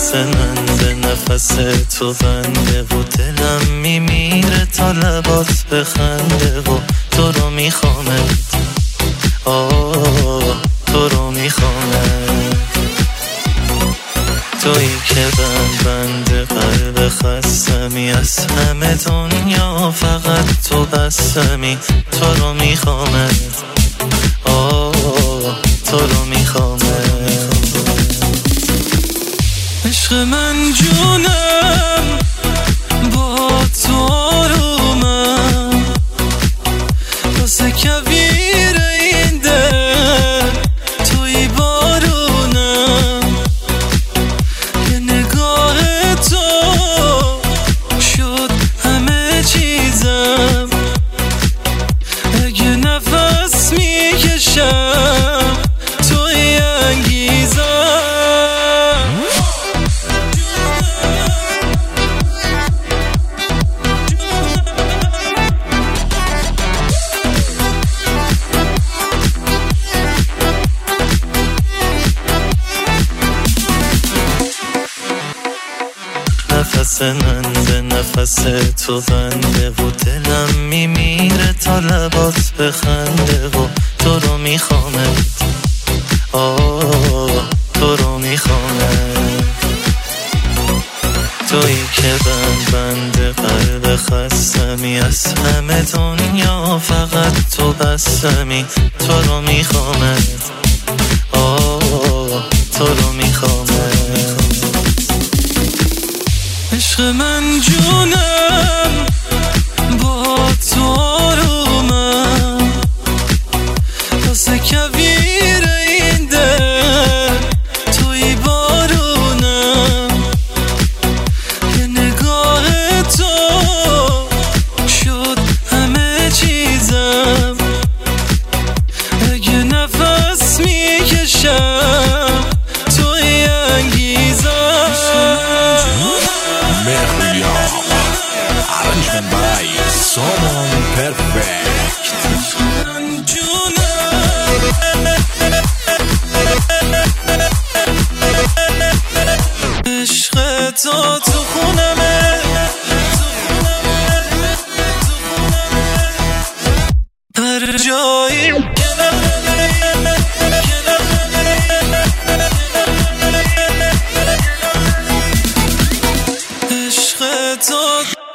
نفس من به نفس تو بنده و دلم میمیره تا لبات بخنده و تو رو میخوامت، تو رو میخوامت، تویی که بنده قلب خستمی، از همه دنیا فقط تو بستمی، تو رو میخوامت، تو رو میخوامت. عشق من جونم با تو آرومم، واسه کویر این دل توی بارونم، یه نگاه تو شد همه چیزم، اگه نفس میکشم توی انگیزم. نفس من به نفس تو بنده و دلم میمیره تا لبات بخنده و تو رو میخوامت، تو رو میخوامت، تویی که بنده قلب خستمی، از همه دنیا فقط تو بستمی، تو رو میخوامت، تو رو میخوامت. عشق من جونم با تو آرومم، واسه کویر این دل توی بارونم، یه نگاه تو شد همه چیزم، اگه نفس میکشم توی انگیزم. Arrangement by Someone Perfect. عشق تو تو خونمه، هر جایی عشق تو